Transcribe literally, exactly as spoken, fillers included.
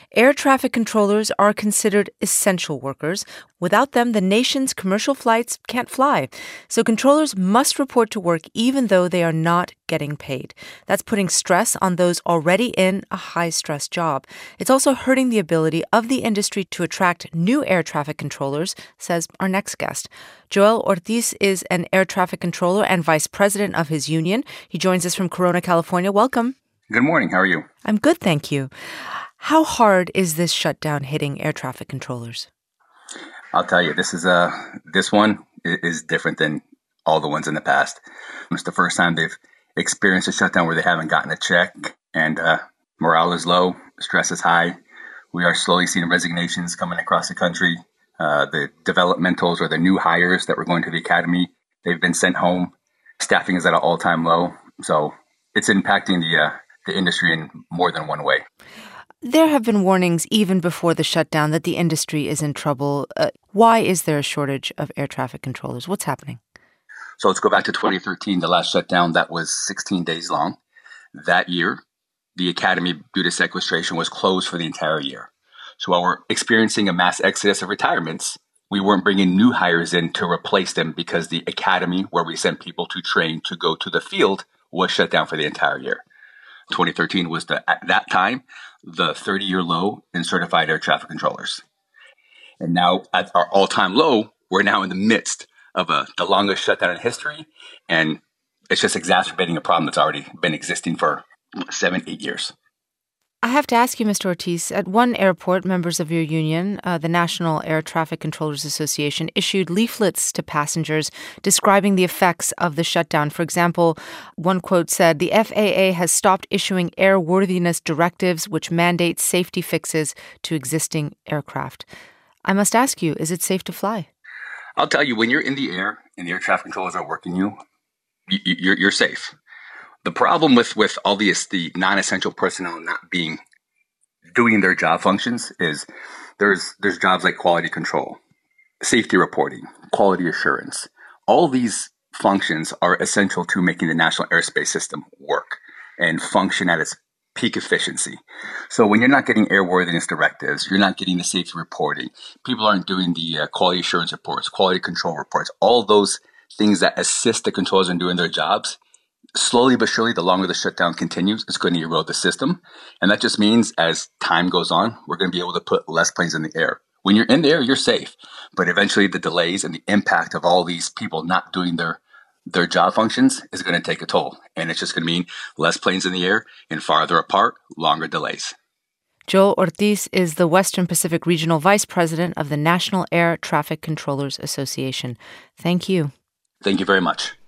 Air traffic controllers are considered essential workers. Without them, the nation's commercial flights can't fly. So controllers must report to work even though they are not getting paid. That's putting stress on those already in a high-stress job. It's also hurting the ability of the industry to attract new air traffic controllers, says our next guest. Joel Ortiz is an air traffic controller and vice president of his union. He joins us from Corona, California. Welcome. Good morning. How are you? I'm good, thank you. How hard is this shutdown hitting air traffic controllers? I'll tell you, this is uh, this one is different than all the ones in the past. It's the first time they've experienced a shutdown where they haven't gotten a check, and uh, morale is low, stress is high. We are slowly seeing resignations coming across the country. Uh, the developmentals or the new hires that were going to the academy, they've been sent home. Staffing is at an all-time low, so it's impacting the uh, the industry in more than one way. There have been warnings even before the shutdown that the industry is in trouble. Uh, why is there a shortage of air traffic controllers? What's happening? So let's go back to twenty thirteen, the last shutdown that was sixteen days long. That year, the academy, due to sequestration, was closed for the entire year. So while we're experiencing a mass exodus of retirements, we weren't bringing new hires in to replace them because the academy, where we sent people to train to go to the field, was shut down for the entire year. twenty thirteen was, the, at that time, the thirty-year low in certified air traffic controllers. And now, at our all-time low, we're now in the midst of a, the longest shutdown in history, and it's just exacerbating a problem that's already been existing for seven, eight years. I have to ask you, Mister Ortiz, at one airport, members of your union, uh, the National Air Traffic Controllers Association, issued leaflets to passengers describing the effects of the shutdown. For example, one quote said, "The F A A has stopped issuing airworthiness directives which mandate safety fixes to existing aircraft." I must ask you, is it safe to fly? I'll tell you, when you're in the air and the air traffic controllers are working you, you you're, you're safe. The problem with, with all the, the non-essential personnel not being doing their job functions is there's there's jobs like quality control, safety reporting, quality assurance. All these functions are essential to making the national airspace system work and function at its peak efficiency. So when you're not getting airworthiness directives, you're not getting the safety reporting, people aren't doing the uh, quality assurance reports, quality control reports, all those things that assist the controllers in doing their jobs. Slowly but surely, the longer the shutdown continues, it's going to erode the system. And that just means as time goes on, we're going to be able to put less planes in the air. When you're in the air, you're safe. But eventually the delays and the impact of all these people not doing their, their job functions is going to take a toll. And it's just going to mean less planes in the air and farther apart, longer delays. Joel Ortiz is the Western Pacific Regional Vice President of the National Air Traffic Controllers Association. Thank you. Thank you very much.